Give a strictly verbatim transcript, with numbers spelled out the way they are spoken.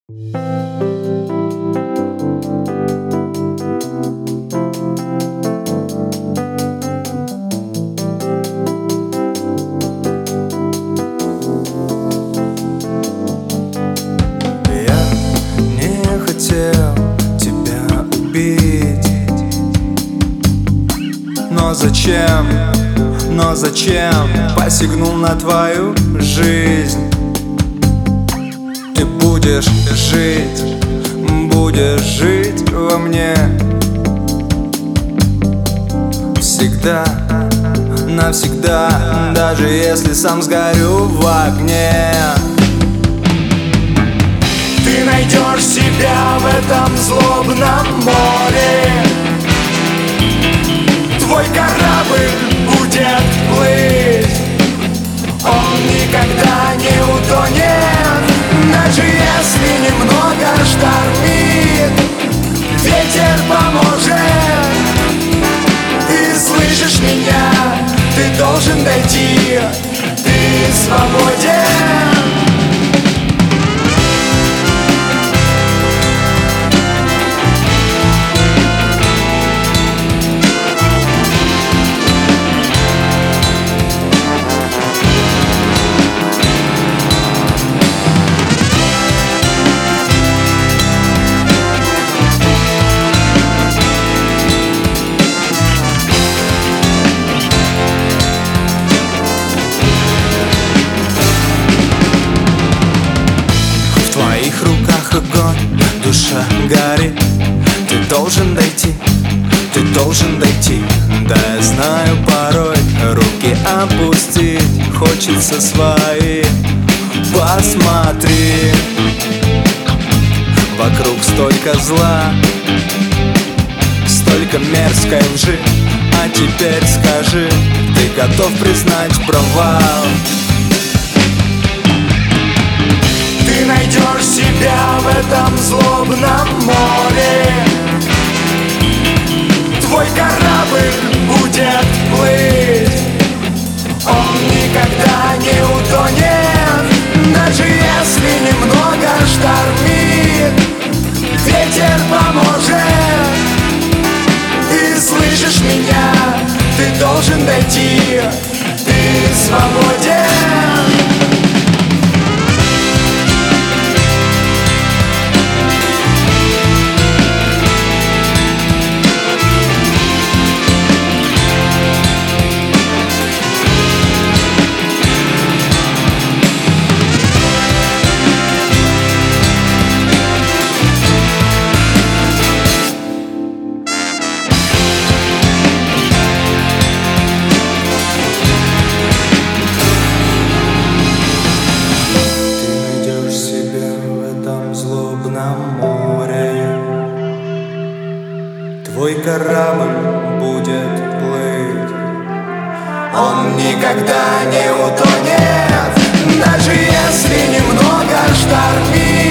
Но зачем, но зачем посягнул на твою жизнь? Ты будешь жить, будешь жить во мне всегда, навсегда, даже если сам сгорю в огне. Ты найдешь себя в этом злобном море. Твой корабль будет плыть, он никогда не утонет. Даже если немного штормит, ветер поможет. Ты слышишь меня, ты должен дойти, ты свободен. В твоих руках огонь, душа горит. Ты должен дойти, ты должен дойти. Да, я знаю, порой руки опустить хочется свои. Посмотри, вокруг столько зла, столько мерзкой лжи. А теперь скажи, ты готов признать провал? Ты найдешь себя в этом злобном море. Твой корабль будет плыть, он никогда не утонет. Даже если немного штормит, ветер поможет. Ты слышишь меня, ты должен дойти, ты свободен. Твой корабль будет плыть, он никогда не утонет. Даже если немного штормит,